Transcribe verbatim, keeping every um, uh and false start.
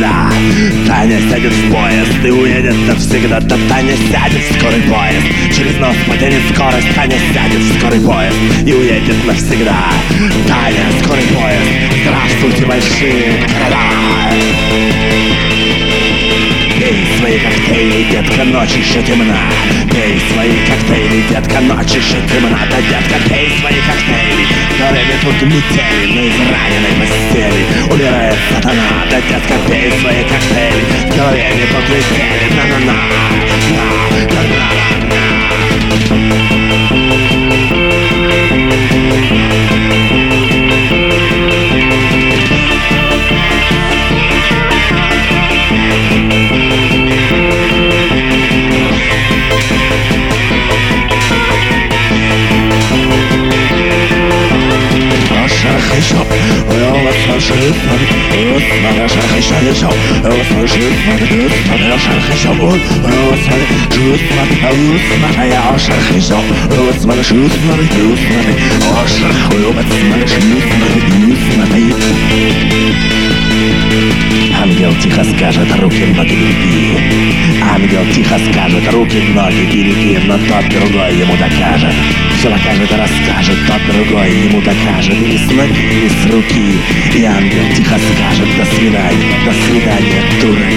навсегда. Таня сядет в поезд и уедет навсегда. Да Таня сядет в скорый поезд, через нос потянет скорость. Таня сядет в скорый поезд и уедет навсегда. Таня, скорый поезд, здравствуйте, большие города. Пей свои коктейли, детка, ночь еще темна. Пей свои коктейли, детка, ночь еще темна. Да, детка, пей свои коктейли, которыми тут метели на израненной постели. Умирает сатана. Да, детка, пей свои коктейли, которыми тут метели. На-на-на, на-на-на-на. Еще, я вас слышу, смотря шаг еще, еще, я вас слышу, смотря шаг еще, я вас слышу, смотря я шаг еще, я вас слышу, смотря шаг, я вас слышу, смотря. Ангел тихо скажет, руки, ноги, береги. Ангел тихо скажет, руки, ноги, береги. Но тот другой ему докажет, все покажет и расскажет. Тот другой ему докажет, и с ноги, и с руки. И ангел тихо скажет, до свидания, до свидания, дура.